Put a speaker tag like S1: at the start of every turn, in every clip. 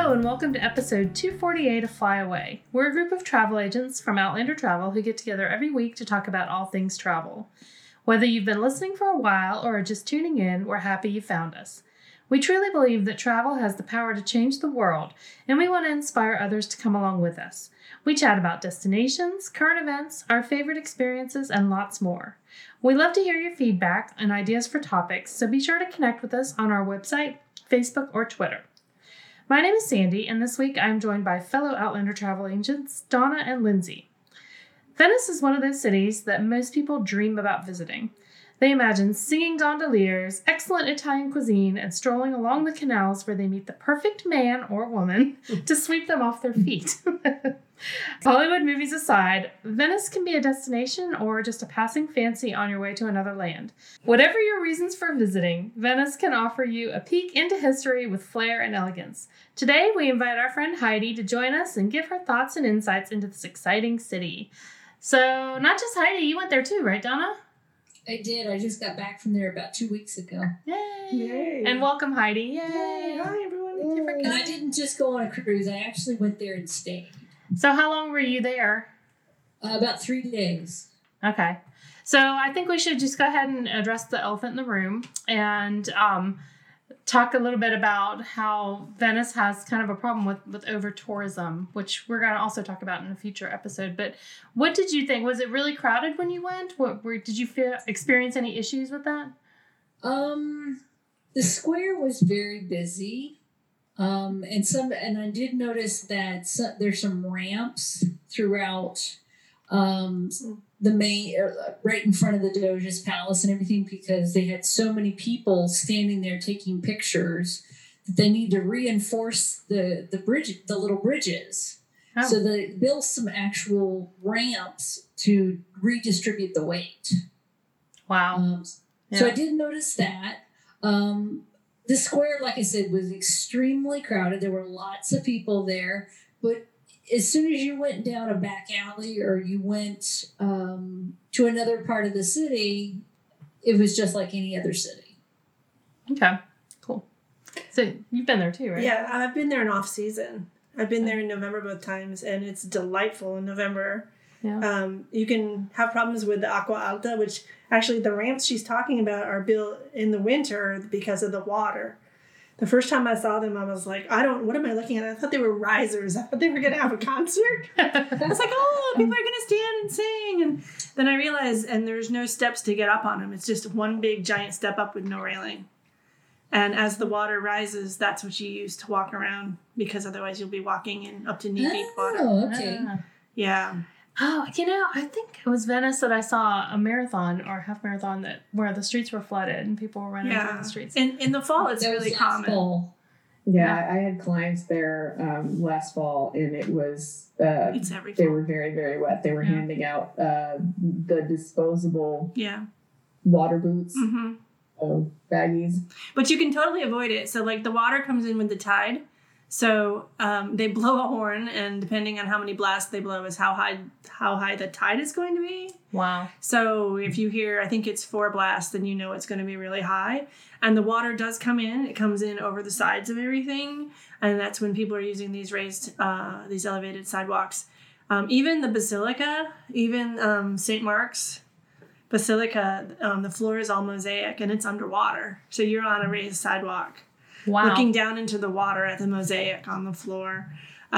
S1: Hello and welcome to episode 248 of Fly Away. We're a group of travel agents from Outlander Travel who get together every week to talk about all things travel. Whether you've been listening for a while or are just tuning in, we're happy you found us. We truly believe that travel has the power to change the world, and we want to inspire others to come along with us. We chat about destinations, current events, our favorite experiences, and lots more. We love to hear your feedback and ideas for topics, so be sure to connect with us on our website, Facebook, or Twitter. My name is Sandy, and this week I'm joined by fellow Outlander travel agents, Donna and Lindsay. Venice is one of those cities that most people dream about visiting. They imagine singing gondoliers, excellent Italian cuisine, and strolling along the canals where they meet the perfect man or woman to sweep them off their feet. Hollywood movies aside, Venice can be a destination or just a passing fancy on your way to another land. Whatever your reasons for visiting, Venice can offer you a peek into history with flair and elegance. Today, we invite our friend Heidi to join us and give her thoughts and insights into this exciting city. So, not just Heidi, you went there too, right, Donna?
S2: I did. I just got back from there about 2 weeks ago.
S1: Yay!
S3: Yay.
S1: And welcome, Heidi. Yay!
S3: Yay. Hi, everyone.
S1: Thank you for coming.
S2: And I didn't just go on a cruise. I actually went there and stayed.
S1: So how long were you there?
S2: About 3 days.
S1: Okay. So I think we should just go ahead and address the elephant in the room and talk a little bit about how Venice has kind of a problem with over-tourism, which we're going to also talk about in a future episode. But what did you think? Was it really crowded when you went? Did you experience any issues with that?
S2: The square was very busy. And I did notice that there's some ramps throughout the main, right in front of the Doge's palace and everything, because they had so many people standing there taking pictures that they need to reinforce the bridge, the little bridges.
S1: Oh.
S2: So they built some actual ramps to redistribute the weight.
S1: Wow.
S2: So I did notice that. The square, like I said, was extremely crowded. There were lots of people there. But as soon as you went down a back alley or you went to another part of the city, it was just like any other city.
S1: Okay, cool. So you've been there too, right?
S3: Yeah, I've been there in off season. I've been there in November both times, and it's delightful in November.
S1: Yeah.
S3: You can have problems with the Acqua Alta, which actually the ramps she's talking about are built in the winter because of the water. The first time I saw them, I was like, what am I looking at? I thought they were risers. I thought they were going to have a concert. I was like, oh, people are going to stand and sing. And then I realized, and there's no steps to get up on them. It's just one big giant step up with no railing. And as the water rises, that's what you use to walk around, because otherwise you'll be walking in up to knee-deep water.
S2: Oh, okay.
S3: Yeah.
S1: Oh, I think it was Venice that I saw a marathon or half marathon where the streets were flooded and people were running through the streets.
S3: In the fall, it's really common.
S2: Fall.
S4: Yeah, I had clients there last fall, and it was
S3: It's every
S4: they
S3: fall.
S4: were very, very wet. They were handing out the disposable water boots, baggies.
S3: But you can totally avoid it. So, like, the water comes in with the tide. So they blow a horn, and depending on how many blasts they blow is how high the tide is going to be.
S1: Wow.
S3: So if you hear, I think it's 4 blasts, then you know it's going to be really high. And the water does come in. It comes in over the sides of everything. And that's when people are using these these elevated sidewalks. Even the Basilica, even St. Mark's Basilica, the floor is all mosaic and it's underwater. So you're on a raised sidewalk.
S1: Wow.
S3: Looking down into the water at the mosaic on the floor.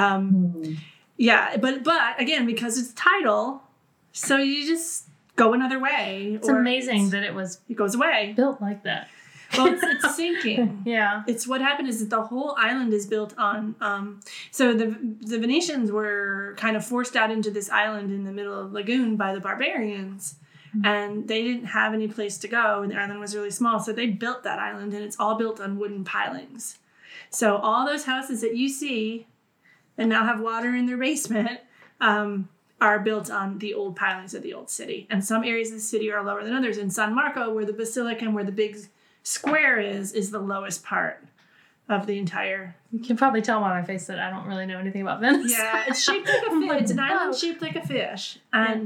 S3: Yeah, but again, because it's tidal, so you just go another way.
S1: It's amazing that it
S3: goes away.
S1: built like that.
S3: Well, it's sinking.
S1: Yeah.
S3: It's what happened is that the whole island is built on. So the Venetians were kind of forced out into this island in the middle of the lagoon by the barbarians. And they didn't have any place to go, and the island was really small. So they built that island, and it's all built on wooden pilings. So all those houses that you see and now have water in their basement are built on the old pilings of the old city. And some areas of the city are lower than others. In San Marco, where the basilica and where the big square is the lowest part of the entire...
S1: You can probably tell by my face that I don't really know anything about Venice.
S3: Yeah, it's shaped like a fish. It's an island shaped like a fish. And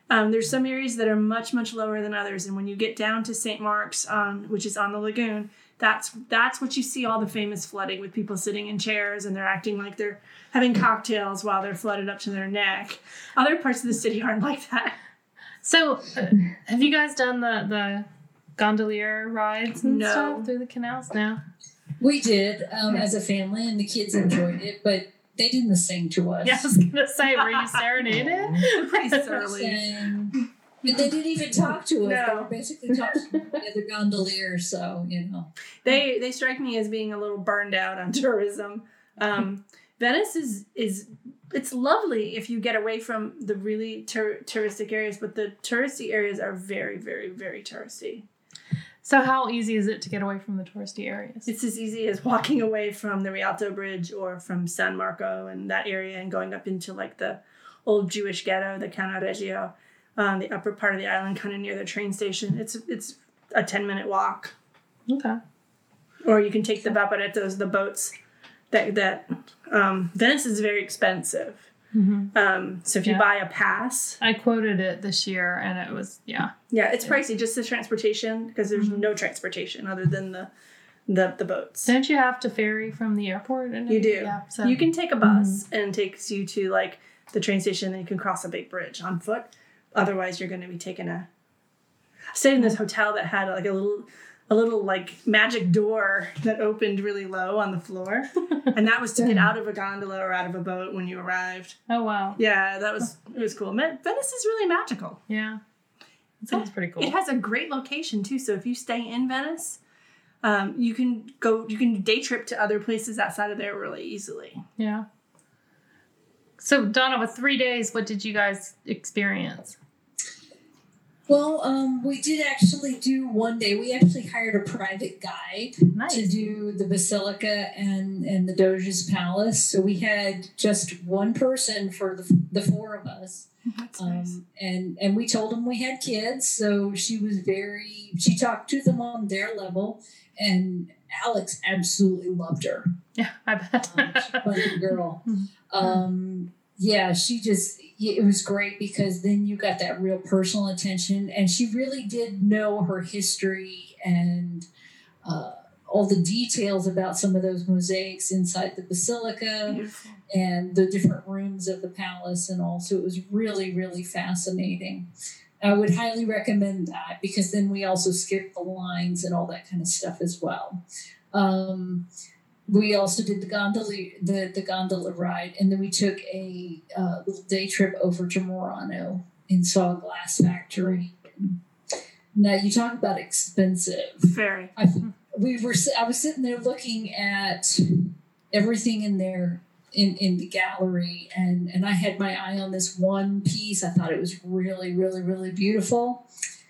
S3: There's some areas that are much, much lower than others. And when you get down to St. Mark's, which is on the lagoon, that's what you see all the famous flooding with people sitting in chairs and they're acting like they're having cocktails while they're flooded up to their neck. Other parts of the city aren't like that.
S1: So have you guys done the gondolier rides and stuff through the canals? No.
S2: We did as a family, and the kids enjoyed it, but they didn't sing to us.
S1: Yeah, I was going to say, were you serenaded?
S3: Pretty surly.
S2: But they didn't even talk to us. No. They were basically talking to the other gondoliers, so,
S3: They strike me as being a little burned out on tourism. Venice is it's lovely if you get away from the really touristic areas, but the touristy areas are very, very, very touristy.
S1: So how easy is it to get away from the touristy areas?
S3: It's as easy as walking away from the Rialto Bridge or from San Marco and that area and going up into like the old Jewish ghetto, the Canna Reggio, the upper part of the island, kind of near the train station. It's a 10-minute walk.
S1: Okay.
S3: Or you can take the vaporettos, the boats. That Venice is very expensive. Mm-hmm. So if you buy a pass,
S1: I quoted it this year, and it was
S3: it's pricey, just the transportation, because there's no transportation other than the boats.
S1: Don't you have to ferry from the airport?
S3: You do. Yeah, so. You can take a bus and it takes you to like the train station, and you can cross a big bridge on foot. Otherwise, you're going to be taking I stayed in this hotel that had like a little like magic door that opened really low on the floor. And that was to get out of a gondola or out of a boat when you arrived.
S1: Oh, wow.
S3: Yeah, it was cool. Venice is really magical.
S1: Yeah. It sounds pretty cool.
S3: It has a great location too. So if you stay in Venice, you can day trip to other places outside of there really easily.
S1: Yeah. So Donna, with 3 days, what did you guys experience?
S2: Well, we did actually do one day. We actually hired a private guide to do the Basilica and the Doge's Palace. So we had just one person for the four of us.
S3: That's nice.
S2: And we told them we had kids. So she talked to them on their level. And Alex absolutely loved her.
S1: Yeah, I bet.
S2: She's a funny girl. Yeah, it was great because then you got that real personal attention, and she really did know her history and all the details about some of those mosaics inside the basilica.
S3: Beautiful.
S2: And the different rooms of the palace and all. So it was really, really fascinating. I would highly recommend that because then we also skipped the lines and all that kind of stuff as well. We also did the gondola ride, and then we took a little day trip over to Murano and saw a glass factory. Now you talk about expensive.
S3: Very.
S2: I was sitting there looking at everything in there in the gallery, and I had my eye on this one piece. I thought it was really, really, really beautiful.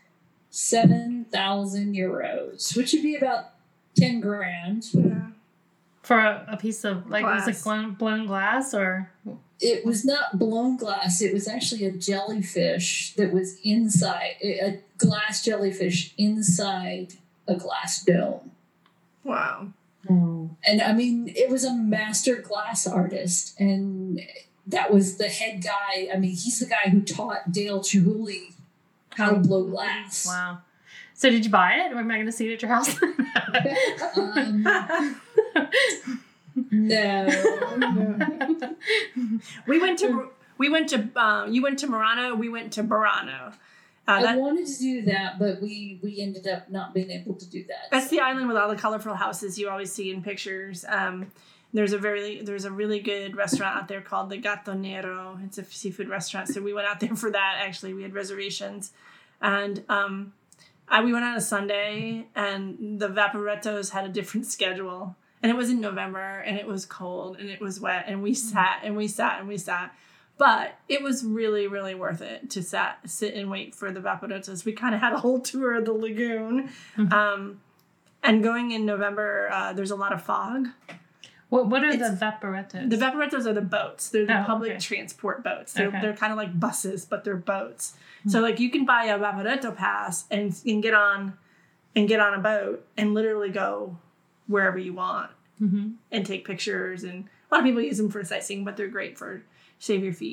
S2: 7,000 euros, which would be about 10 grand.
S3: Yeah.
S1: For a piece of, like, glass. Was it blown glass, or?
S2: It was not blown glass. It was actually a jellyfish that was inside, a glass jellyfish inside a glass dome.
S3: Wow.
S2: Oh. And, I mean, it was a master glass artist, and that was the head guy. I mean, he's the guy who taught Dale Chihuly how to blow glass.
S1: Wow. So did you buy it? Or am I going to see it at your house?
S2: No.
S3: You went to Murano. We went to Burano.
S2: I wanted to do that, but we ended up not being able to do that.
S3: That's the island with all the colorful houses you always see in pictures. There's a really good restaurant out there called the Gatto Nero. It's a seafood restaurant. So we went out there for that. Actually, we had reservations, and we went on a Sunday, and the Vaporettos had a different schedule. And it was in November, and it was cold, and it was wet, and we sat, and we sat, and we sat. But it was really, really worth it to sit and wait for the Vaporettos. We kind of had a whole tour of the lagoon. Mm-hmm. And going in November, there's a lot of fog.
S1: What are the Vaporettos?
S3: The Vaporettos are the boats. They're the public transport boats. They're kind of like buses, but they're boats. Mm-hmm. So like you can buy a Vaporetto pass and get on a boat and literally go wherever you want and take pictures. And a lot of people use them for sightseeing, but they're great for save your feet.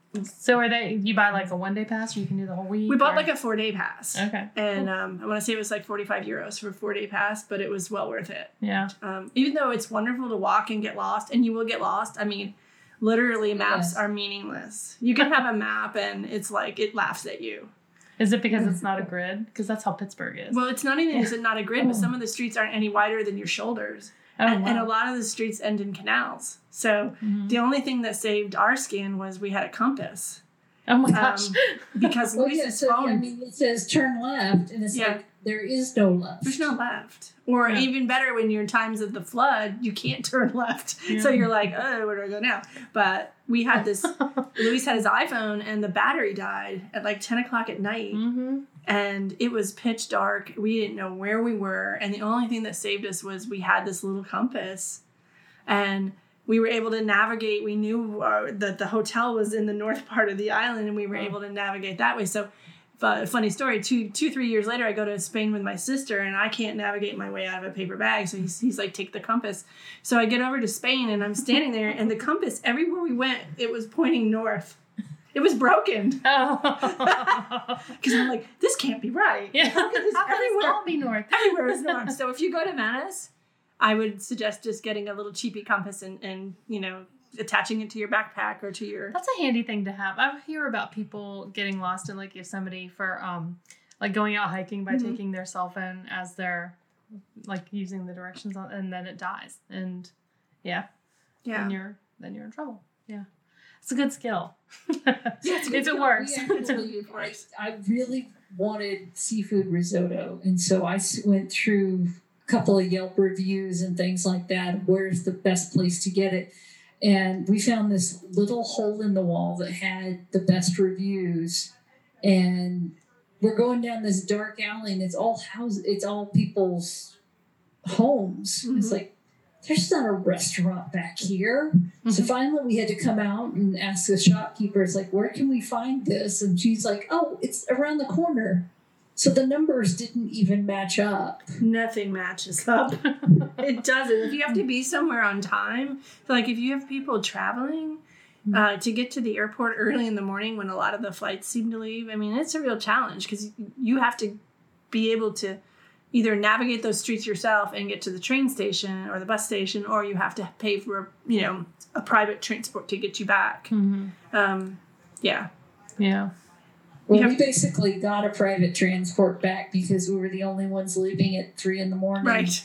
S1: So you buy like a 1-day pass, or you can do the whole week?
S3: We bought like a 4-day pass.
S1: Okay.
S3: And I want to say it was like €45 for a 4-day pass, but it was well worth it.
S1: Yeah.
S3: Even though it's wonderful to walk and get lost, and you will get lost. I mean, literally maps are meaningless. You can have a map and it's like, it laughs at you.
S1: Is it because it's not a grid? Because that's how Pittsburgh is.
S3: Well, it's not even, is it not a grid, but some of the streets aren't any wider than your shoulders.
S1: Oh,
S3: and a lot of the streets end in canals. So the only thing that saved our skin was we had a compass.
S1: Oh my gosh.
S3: Because Luis's phone.
S2: I mean, it says turn left, and it's like, there is no left.
S3: There's no left. Or even better, when you're in times of the flood, you can't turn left. Yeah. So you're like, oh, where do I go now? But we had this, Luis had his iPhone, and the battery died at like 10 o'clock at night. Mm-hmm. And it was pitch dark. We didn't know where we were. And the only thing that saved us was we had this little compass. And we were able to navigate. We knew that the hotel was in the north part of the island, and we were able to navigate that way. So, funny story, 3 years later, I go to Spain with my sister, and I can't navigate my way out of a paper bag. So he's like, take the compass. So I get over to Spain, and I'm standing there, and the compass, everywhere we went, it was pointing north. It was broken. Oh. Because I'm like, this can't be right.
S1: Yeah. How can this all be north?
S3: Everywhere is north. So if you go to Venice, I would suggest just getting a little cheapy compass and attaching it to your backpack or to your...
S1: That's a handy thing to have. I hear about people getting lost in Lake Yosemite for like going out hiking by taking their cell phone as they're like using the directions on, and then it dies. And then you're in trouble. Yeah. It's a good skill. If it works.
S2: I really wanted seafood risotto, and so I went through a couple of Yelp reviews and things like that. Where's the best place to get it? And we found this little hole in the wall that had the best reviews. And we're going down this dark alley, and it's all people's homes. Mm-hmm. It's like, there's not a restaurant back here. Mm-hmm. So finally we had to come out and ask the shopkeeper, it's like, where can we find this? And she's like, oh, it's around the corner. So the numbers didn't even match up.
S3: Nothing matches up. It doesn't. If you have to be somewhere on time, like if you have people traveling to get to the airport early in the morning when a lot of the flights seem to leave, I mean, it's a real challenge because you have to be able to either navigate those streets yourself and get to the train station or the bus station, or you have to pay for, a private transport to get you back. Mm-hmm. Yeah.
S2: Well, we basically got a private transport back because we were the only ones leaving at 3 a.m.
S3: Right.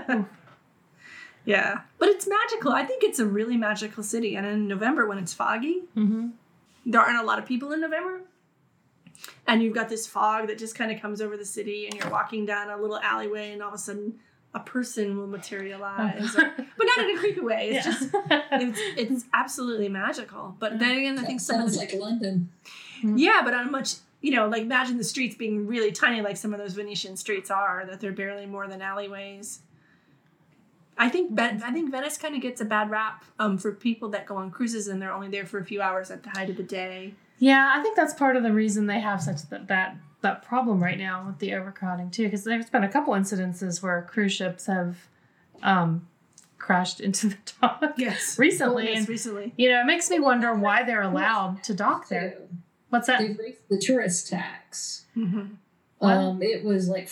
S3: Yeah. But it's magical. I think it's a really magical city. And in November, when it's foggy, there aren't a lot of people in November. And you've got this fog that just kind of comes over the city, and you're walking down a little alleyway, and all of a sudden a person will materialize. But not in a creepy way. It's just, it's absolutely magical. But then again, I think
S2: sounds like London.
S3: Yeah, but on a much, like imagine the streets being really tiny like some of those Venetian streets are, that they're barely more than alleyways. I think Venice kind of gets a bad rap for people that go on cruises and they're only there for a few hours at the height of the day.
S1: Yeah, I think that's part of the reason they have such that problem right now with the overcrowding too, because there's been a couple incidences where cruise ships have crashed into the dock.
S3: Yes,
S1: recently.
S3: Recently.
S1: It makes me wonder why they're allowed to dock there. What's that?
S2: They've raised the tourist tax. Mm-hmm. It was like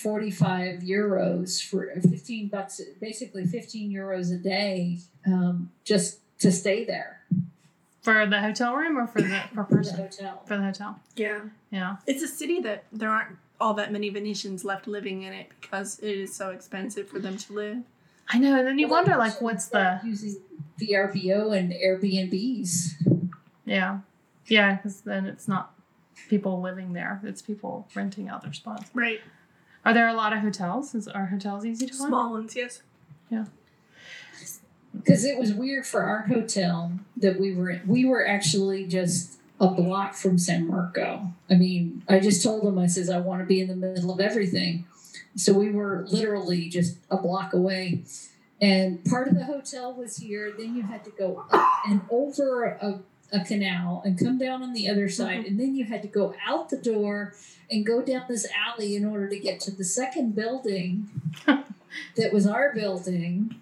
S2: €45 for $15, basically €15 a day, just to stay there.
S1: For the hotel room or for person?
S2: The hotel.
S1: For the hotel.
S3: Yeah. It's a city that there aren't all that many Venetians left living in it because it is so expensive for them to live.
S1: I know, and then you wonder, like, what's the...
S2: Using VRBO and Airbnbs.
S1: Yeah, because then it's not people living there. It's people renting out their spots.
S3: Right.
S1: Are there a lot of hotels? Are hotels easy to find?
S3: Small ones, yes.
S1: Yeah.
S2: Because it was weird for our hotel that we were in. We were actually just a block from San Marco. I mean, I just told them, I says, I want to be in the middle of everything. So we were literally just a block away. And part of the hotel was here. Then you had to go up and over a canal and come down on the other side. And then you had to go out the door and go down this alley in order to get to the second building that was our building.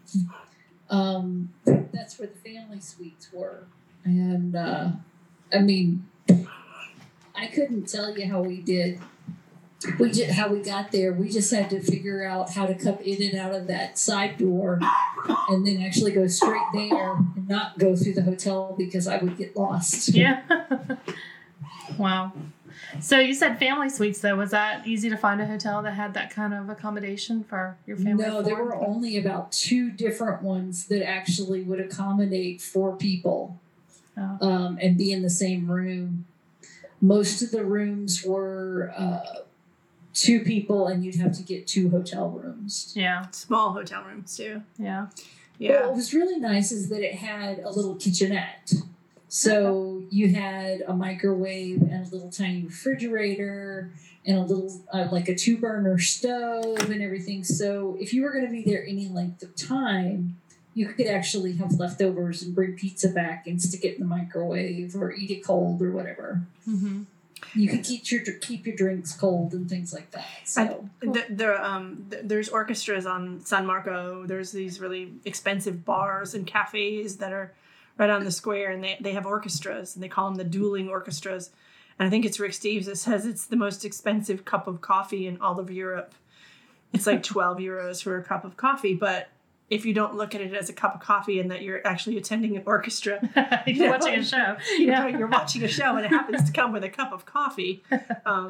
S2: That's where the family suites were. And, I couldn't tell you how we did. How we got there. We just had to figure out how to come in and out of that side door, and then actually go straight there and not go through the hotel because I would get lost.
S1: Yeah. Wow. So you said family suites, though. Was that easy to find a hotel that had that kind of accommodation for your family?
S2: No, there were only about 2 different ones that actually would accommodate 4 people, and be in the same room. Most of the rooms were 2 people, and you'd have to get 2 hotel rooms.
S3: Yeah, small hotel rooms too.
S1: Yeah.
S2: But what was really nice is that it had a little kitchenette. So you had a microwave and a little tiny refrigerator and a little, like a 2-burner stove and everything. So if you were going to be there any length of time, you could actually have leftovers and bring pizza back and stick it in the microwave or eat it cold or whatever. Mm-hmm. You could keep your drinks cold and things like that. So
S3: there's orchestras on San Marco. There's these really expensive bars and cafes that are right on the square, and they have orchestras, and they call them the dueling orchestras. And I think it's Rick Steves that says it's the most expensive cup of coffee in all of Europe. It's like 12 euros for a cup of coffee, but if you don't look at it as a cup of coffee and that you're actually attending an orchestra,
S1: you're watching a show.
S3: You're watching a show, and it happens to come with a cup of coffee.
S1: Oh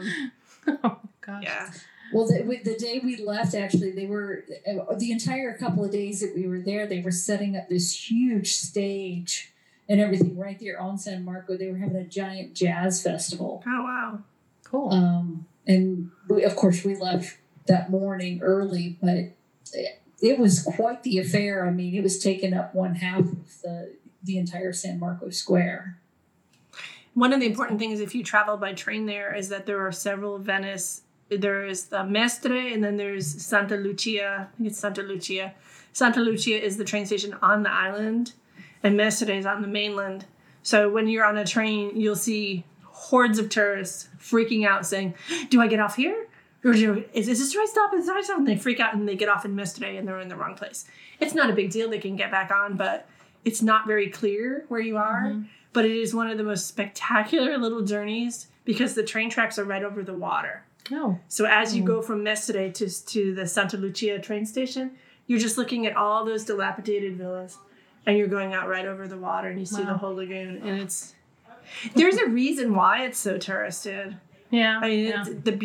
S1: gosh.
S3: Yeah.
S2: Well, the day we left, actually, they were the entire couple of days that we were there. They were setting up this huge stage and everything right there on San Marco. They were having a giant jazz festival.
S3: Oh wow,
S1: cool!
S2: And of course, we left that morning early, but it was quite the affair. I mean, it was taking up 1/2 of the entire San Marco Square.
S3: One of the important things, if you travel by train there, is that there are several Venice. There is the Mestre, and then there's Santa Lucia. I think it's Santa Lucia. Santa Lucia is the train station on the island, and Mestre is on the mainland. So when you're on a train, you'll see hordes of tourists freaking out saying, do I get off here? Or is this the right stop? Is this the right stop? And they freak out and they get off in Mestre and they're in the wrong place. It's not a big deal. They can get back on, but it's not very clear where you are. Mm-hmm. But it is one of the most spectacular little journeys because the train tracks are right over the water.
S1: Oh.
S3: So as you go from Mestre to the Santa Lucia train station, you're just looking at all those dilapidated villas, and you're going out right over the water, and you see the whole lagoon. And there's a reason why it's so touristed.
S1: Yeah.
S3: I mean, the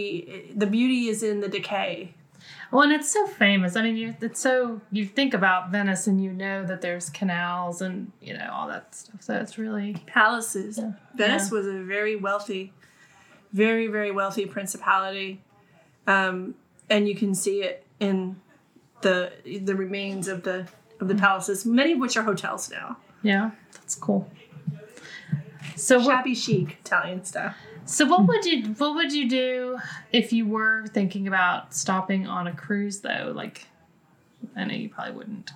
S3: beauty is in the decay.
S1: Well, and it's so famous. I mean, you think about Venice and you know that there's canals and, all that stuff. So it's really...
S3: Palaces. Yeah. Venice was a very wealthy, very, very wealthy principality. And you can see it in the remains of the palaces, many of which are hotels now.
S1: Yeah, that's cool. So
S3: shabby chic Italian style.
S1: So what would you do if you were thinking about stopping on a cruise though? Like, I know you probably wouldn't.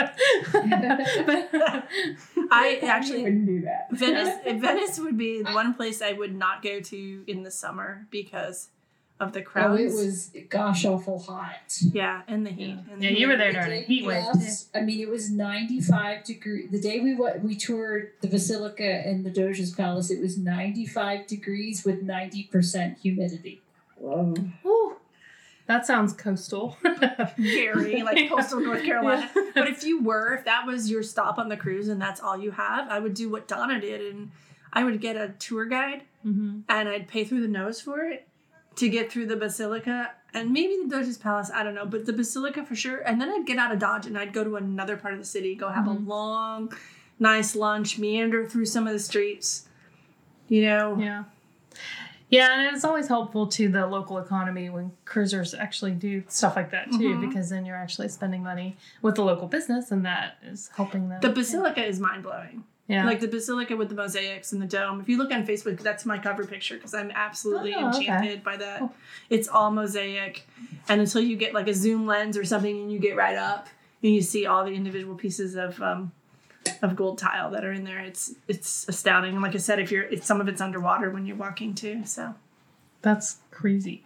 S3: I actually
S4: wouldn't do that.
S3: Venice would be the one place I would not go to in the summer because of the crowds.
S2: Oh, it was gosh awful hot.
S3: Yeah, and the heat.
S1: Yeah, and you were there during a heat wave.
S2: I mean, it was 95 degrees. The day we toured the Basilica and the Doge's Palace, it was 95 degrees with 90% humidity.
S4: Whoa.
S1: Ooh, that sounds coastal.
S3: Very, like coastal North Carolina. But if that was your stop on the cruise and that's all you have, I would do what Donna did, and I would get a tour guide, and I'd pay through the nose for it to get through the Basilica and maybe the Doge's Palace, I don't know, but the Basilica for sure. And then I'd get out of Dodge and I'd go to another part of the city, go have a long, nice lunch, meander through some of the streets,
S1: Yeah. Yeah, and it's always helpful to the local economy when cruisers actually do stuff like that too, because then you're actually spending money with the local business, and that is helping them.
S3: The Basilica is mind-blowing.
S1: Yeah.
S3: Like the Basilica with the mosaics and the dome. If you look on Facebook, that's my cover picture because I'm absolutely enchanted by that. Oh. It's all mosaic. And until you get like a zoom lens or something and you get right up and you see all the individual pieces of gold tile that are in there, it's astounding. And like I said, some of it's underwater when you're walking too. So
S1: that's crazy.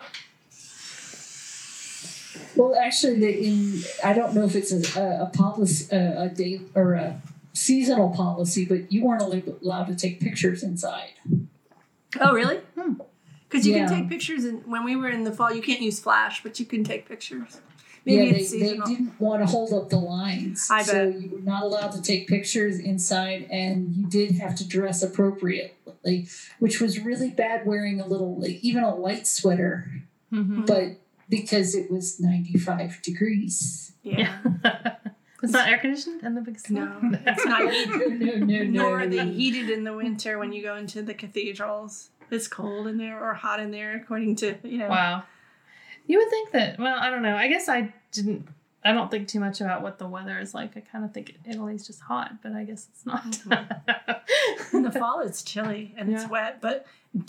S2: Well, actually, I don't know if it's a policy, a day or a seasonal policy, but you weren't allowed to take pictures inside.
S3: Oh, really? Because you can take pictures, and when we were in the fall, you can't use flash, but you can take pictures. Maybe it's seasonal.
S2: They didn't want to hold up the lines.
S3: I bet.
S2: So you were not allowed to take pictures inside, and you did have to dress appropriately, which was really bad wearing even a light sweater. Mm-hmm. But because it was 95 degrees.
S3: Yeah.
S1: It's not air conditioned in the big snow?
S3: No, it's not heated.
S2: No.
S3: Nor are they heated in the winter when you go into the cathedrals. It's cold in there or hot in there, according to,
S1: Wow. You would think that, well, I don't know. I guess I don't think too much about what the weather is like. I kind of think Italy's just hot, but I guess it's not.
S3: In the fall, it's chilly and it's wet, but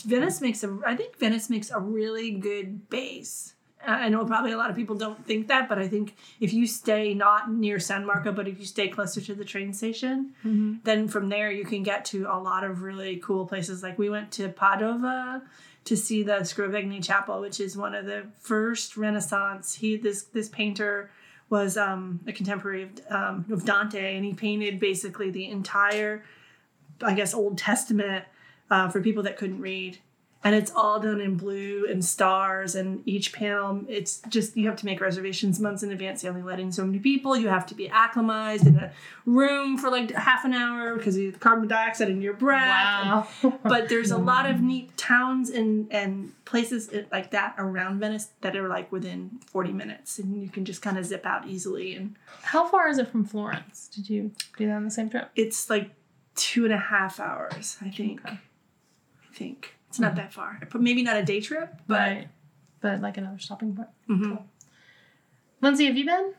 S3: I think Venice makes a really good base. I know probably a lot of people don't think that, but I think if you stay not near San Marco, but if you stay closer to the train station, then from there you can get to a lot of really cool places. Like we went to Padova to see the Scrovegni Chapel, which is one of the first Renaissance. This painter was a contemporary of Dante, and he painted basically the entire, I guess, Old Testament for people that couldn't read. And it's all done in blue and stars, and each panel, it's just, you have to make reservations months in advance. They're only letting so many people. You have to be acclimatized in a room for like half an hour because you have carbon dioxide in your breath.
S1: Wow.
S3: But there's a lot of neat towns and places like that around Venice that are like within 40 minutes, and you can just kind of zip out easily. And
S1: how far is it from Florence? Did you do that on the same trip?
S3: It's like 2.5 hours, I think. It's not that far. Maybe not a day trip, but
S1: like another stopping point.
S3: Mm-hmm.
S1: Cool. Lindsay, have you been?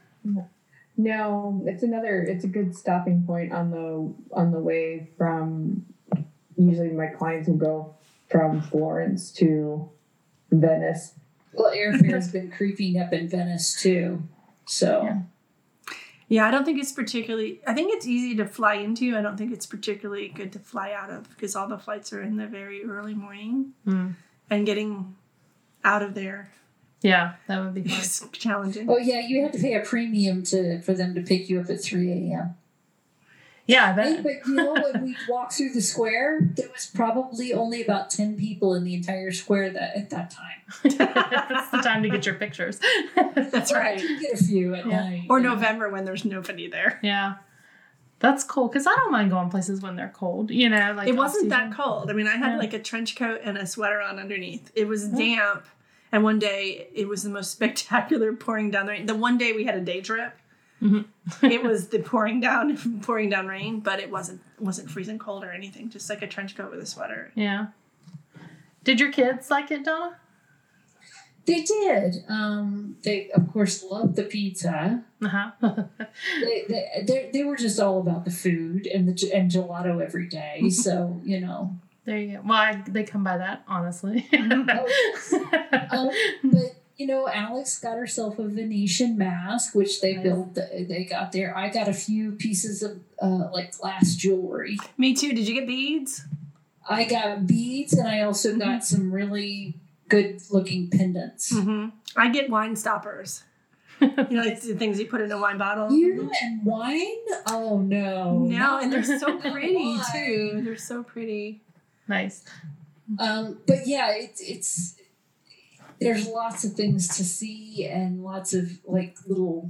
S4: No, it's a good stopping point on the way from. Usually, my clients will go from Florence to Venice.
S2: Well, airfare's been creeping up in Venice too, so.
S3: Yeah, I don't think it's particularly... I think it's easy to fly into. I don't think it's particularly good to fly out of because all the flights are in the very early morning. And getting out of there...
S1: Yeah, that would be
S3: challenging.
S2: Oh, yeah, you have to pay a premium for them to pick you up at 3 a.m.
S1: Yeah, I bet.
S2: But when we walked through the square, there was probably only about 10 people in the entire square at that time.
S1: That's the time to get your pictures.
S3: That's right.
S2: You can get a few at night.
S3: Or November when there's nobody there.
S1: Yeah. That's cool, because I don't mind going places when they're cold, like
S3: it wasn't that cold. I mean, I had like a trench coat and a sweater on underneath. It was damp, and one day it was the most spectacular pouring down the rain. The one day we had a day trip, it was the pouring down rain, but it wasn't freezing cold or anything. Just like a trench coat with a sweater.
S1: Yeah. Did your kids like it, Donna?
S2: They did. They of course loved the pizza. They were just all about the food and gelato every day. So
S1: There you go. Well, they come by that honestly.
S2: But Alex got herself a Venetian mask, which they built. They got there. I got a few pieces of like glass jewelry.
S3: Me too. Did you get beads?
S2: I got beads, and I also got some really good-looking pendants.
S3: I get wine stoppers. Like the things you put in a wine bottle.
S2: You and wine? Oh no!
S3: No, and they're so pretty too. They're so pretty.
S1: Nice.
S2: But yeah, it's there's lots of things to see and lots of like little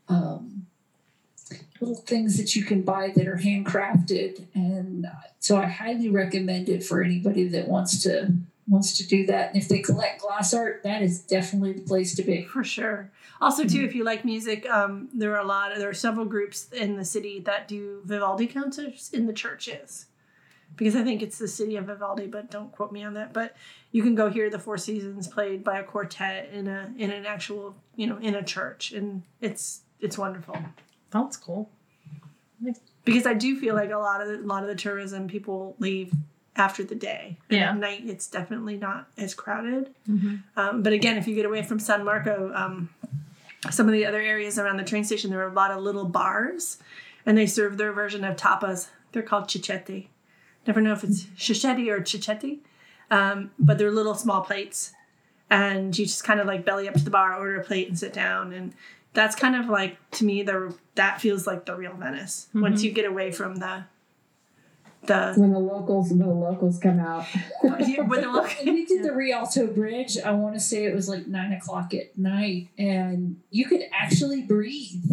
S2: things that you can buy that are handcrafted, and so I highly recommend it for anybody that wants to do that. And if they collect glass art, that is definitely the place to be.
S3: For sure. Also, too, if you like music, there are several groups in the city that do Vivaldi concerts in the churches. Because I think it's the city of Vivaldi, but don't quote me on that. But you can go hear the Four Seasons played by a quartet in an actual, in a church, and it's wonderful.
S1: That's cool.
S3: Because I do feel like a lot of the tourism people leave after the day. And at night, it's definitely not as crowded. But again, if you get away from San Marco, some of the other areas around the train station, there are a lot of little bars, and they serve their version of tapas. They're called cicchetti. Never know if it's cicchetti or cicchetti, but they're little small plates, and you just kind of like belly up to the bar, order a plate, and sit down. And that's kind of like, to me, that feels like the real Venice. Once you get away from
S4: When the locals come out.
S2: And we did the Rialto Bridge. I want to say it was like 9:00 at night, and you could actually breathe.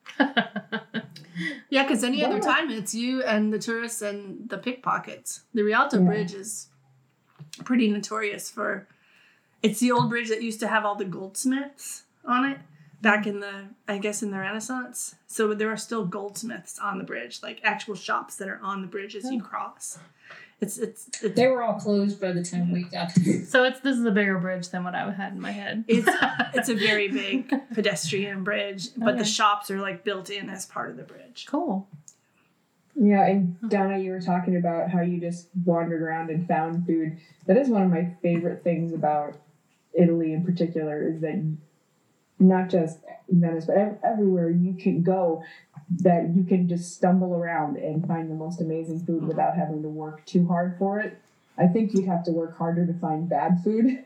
S3: Yeah, because any other time it's you and the tourists and the pickpockets. The Rialto Bridge is pretty notorious for. It's the old bridge that used to have all the goldsmiths on it back in the Renaissance. So there are still goldsmiths on the bridge, like actual shops that are on the bridge as you cross. It's
S2: They were all closed by the time we got there.
S1: So this is a bigger bridge than what I had in my head.
S3: It's a very big pedestrian bridge, but the shops are like built in as part of the bridge.
S1: Cool.
S4: Yeah, and Donna, you were talking about how you just wandered around and found food. That is one of my favorite things about Italy in particular, is that not just Venice, but everywhere you can go, that you can just stumble around and find the most amazing food without having to work too hard for it. I think you'd have to work harder to find bad food.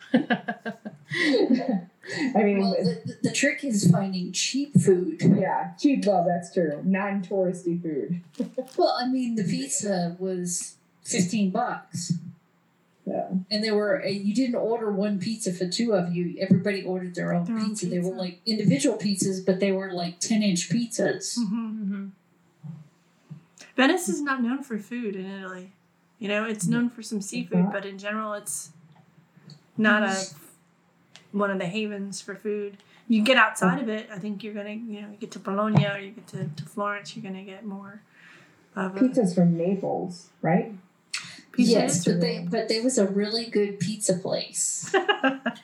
S4: I mean,
S2: well, the trick is finding cheap food.
S4: Yeah, cheap. Well, that's true. Non-touristy food.
S2: Well, I mean, the pizza was $15.
S4: Yeah.
S2: And you didn't order one pizza for two of you. Everybody ordered their own pizza. They were like individual pizzas, but they were like 10-inch pizzas.
S3: Mm-hmm. Venice is not known for food in Italy. You know, it's known for some seafood, but in general, it's not one of the havens for food. You get outside of it, I think you're gonna, you get to Bologna or you get to Florence, you're gonna get more of
S4: pizza's from Naples, right?
S2: Yes, but there was a really good pizza place.
S3: I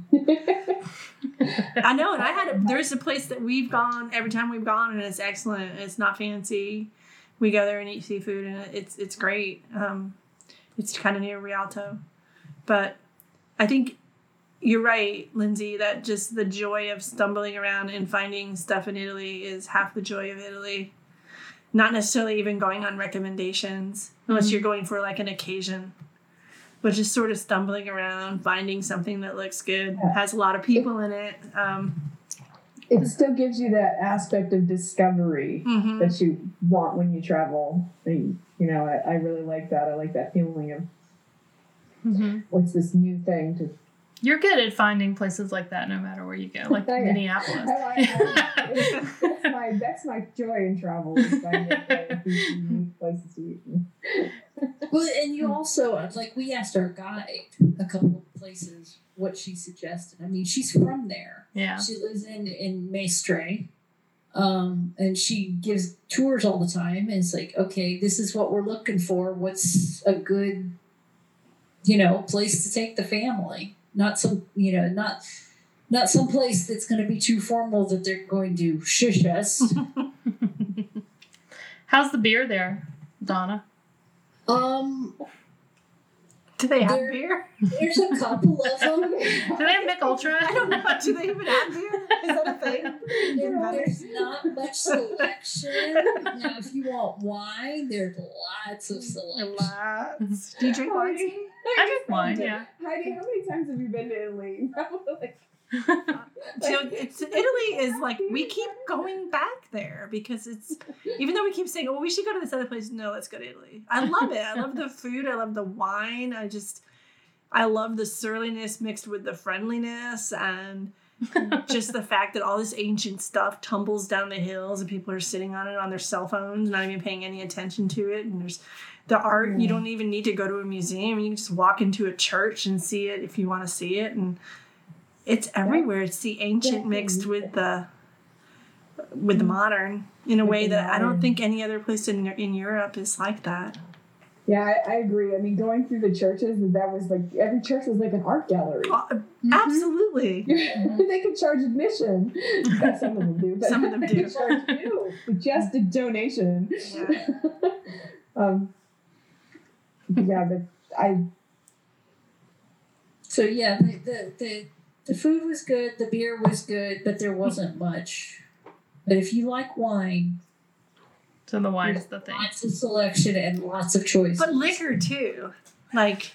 S3: know, and there's a place that we've gone every time we've gone, and it's excellent. It's not fancy. We go there and eat seafood, and it's great. It's kind of near Rialto, but I think you're right, Lindsay, that just the joy of stumbling around and finding stuff in Italy is half the joy of Italy. Not necessarily even going on recommendations, unless you're going for like an occasion. But just sort of stumbling around, finding something that looks good, has a lot of people in it.
S4: It still gives you that aspect of discovery that you want when you travel. I really like that. I like that feeling of what's this new thing to.
S1: You're good at finding places like that no matter where you go, like Minneapolis.
S4: That's my joy in travel, is finding these unique places to eat.
S2: Well, and you also, we asked our guide a couple of places what she suggested. I mean, she's from there.
S1: Yeah.
S2: She lives in Mestre. And she gives tours all the time. And it's like, okay, this is what we're looking for. What's a good, place to take the family? Not some, not some place that's going to be too formal that they're going to shush us.
S1: How's the beer there, Donna?
S3: Do they have beer?
S2: There's a couple of them.
S1: Do they have Mick Ultra?
S3: I don't know. Do they even have beer? Is that a thing?
S2: There's not much selection. Now, if you want wine, there's lots of selection.
S3: Lots. Do you drink wine?
S1: I drink wine, yeah.
S4: Heidi, how many times have you been to Italy?
S3: Italy is like, we keep going back there because it's, even though we keep saying, we should go to this other place. No, let's go to Italy. I love it. I love the food. I love the wine. I love the surliness mixed with the friendliness, and just the fact that all this ancient stuff tumbles down the hills and people are sitting on it on their cell phones, not even paying any attention to it. And there's the art. You don't even need to go to a museum. You can just walk into a church and see it if you want to see it. And it's everywhere. It's the ancient mixed with the modern in a way that I don't think any other place in Europe is like that.
S4: Yeah, I agree. I mean, going through the churches, that was like, every church was like an art gallery.
S3: Absolutely.
S4: They could charge admission. Some of them do. But
S3: some of them do.
S4: They could charge you just a donation.
S3: Yeah.
S2: So yeah, the food was good, the beer was good, but there wasn't much. But if you like wine,
S1: so the wine's the thing.
S2: Lots of selection and lots of choices.
S3: But liquor too, like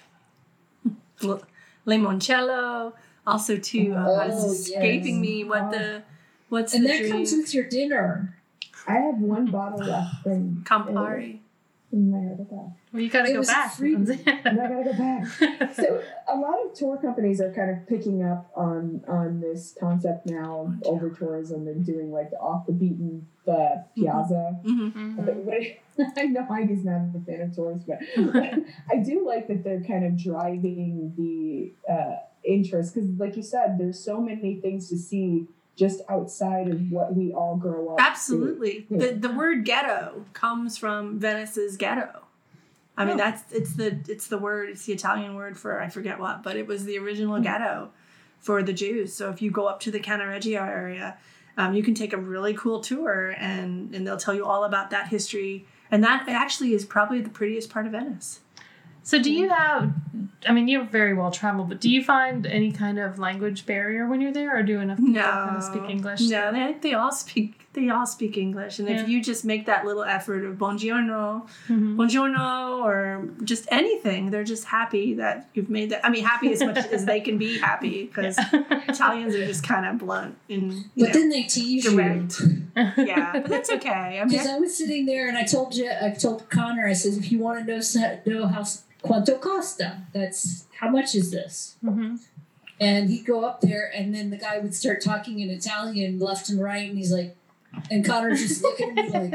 S3: limoncello. Also too, it's escaping me what's
S2: and
S3: the
S2: that
S3: drink?
S2: comes with your dinner.
S4: I have one bottle left from
S3: Campari.
S4: I heard of that.
S1: Well, you got to
S2: It
S1: go
S2: was
S1: back.
S2: free.
S4: No, I gotta go back. So a lot of tour companies are kind of picking up on this concept now of over tourism and doing like the off the beaten piazza.
S3: Mm-hmm.
S1: Mhm.
S4: I know Heidi's not a fan of tours, but I do like that they're kind of driving the interest because, like you said, there's so many things to see just outside of what we all grow up.
S3: Absolutely.
S4: Yeah.
S3: The word ghetto comes from Venice's ghetto. I mean, it's the word, it's the Italian word for I forget what, but it was the original ghetto for the Jews. So if you go up to the Cannaregio area, you can take a really cool tour and they'll tell you all about that history. And that actually is probably the prettiest part of Venice.
S1: So do you have, I mean, you're very well traveled, but do you find any kind of language barrier when you're there, or do enough people kind of speak English?
S3: No, they all speak English. And if you just make that little effort of buongiorno, buongiorno, or just anything, they're just happy that you've made that. I mean, happy as much as they can be happy, because Italians are just kind of blunt and
S2: then they tease
S3: direct.
S2: you.
S3: Yeah, but that's okay. I mean,
S2: Because I was sitting there and I told Connor, I said, if you want to know how quanto costa, that's how much is this?
S1: Mm-hmm.
S2: And he'd go up there and then the guy would start talking in Italian left and right, and he's like, and Connor's just looking at me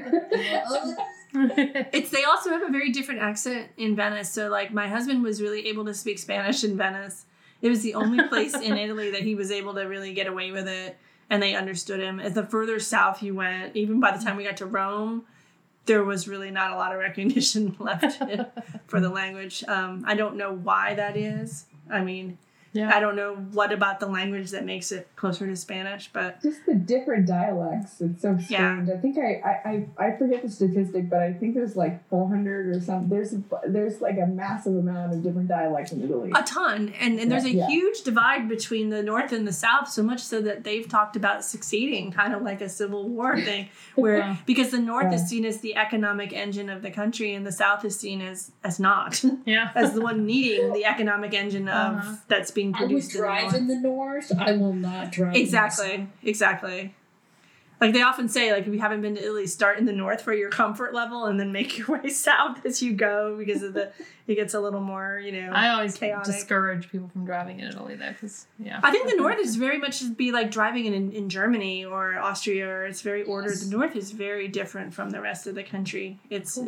S2: like,
S3: they also have a very different accent in Venice. So like my husband was really able to speak Spanish in Venice. It was the only place in Italy that he was able to really get away with it, and they understood him. As the further south you went, even by the time we got to Rome, there was really not a lot of recognition left for the language. I don't know why that is. I mean, I don't know what about the language that makes it closer to Spanish, but
S4: just the different dialects. It's so strange. I think I forget the statistic, but I think there's like 400 or something. There's like a massive amount of different dialects in Italy.
S3: A ton. And there's a huge divide between the North and the South, so much so that they've talked about succeeding, kind of like a Civil War thing, where because the North is seen as the economic engine of the country and the South is seen as not.
S1: Yeah.
S3: As the one needing the economic engine of that's being
S2: I would
S3: produced
S2: drive in the North. I will not drive
S3: Exactly. Like they often say, like if you haven't been to Italy, start in the North for your comfort level and then make your way south as you go, because of it gets a little more,
S1: I always
S3: chaotic.
S1: Discourage people from driving in Italy though, because
S3: I think the North is very much be like driving in Germany or Austria, or it's very ordered. The North is very different from the rest of the country. It's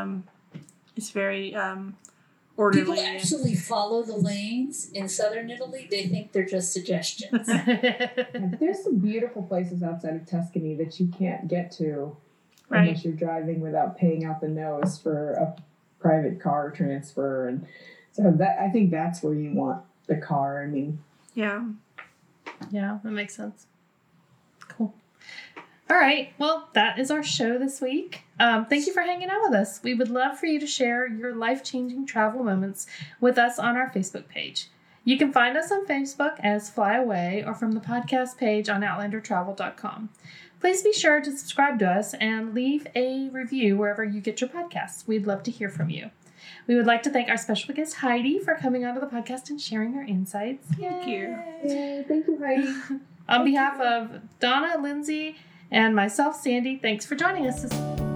S3: very orderly.
S2: People actually follow the lanes in southern Italy. They think they're just suggestions.
S4: There's some beautiful places outside of Tuscany that you can't get to unless you're driving without paying out the nose for a private car transfer, and so that I think that's where you want the car. I mean,
S1: yeah, that makes sense. Cool. All right. Well, that is our show this week. Thank you for hanging out with us. We would love for you to share your life-changing travel moments with us on our Facebook page. You can find us on Facebook as Fly Away or from the podcast page on outlandertravel.com. Please be sure to subscribe to us and leave a review wherever you get your podcasts. We'd love to hear from you. We would like to thank our special guest, Heidi, for coming onto the podcast and sharing her insights.
S3: Thank you.
S4: yay, thank you, Heidi.
S1: On behalf of Donna, Lindsay, and myself, Sandy, thanks for joining us this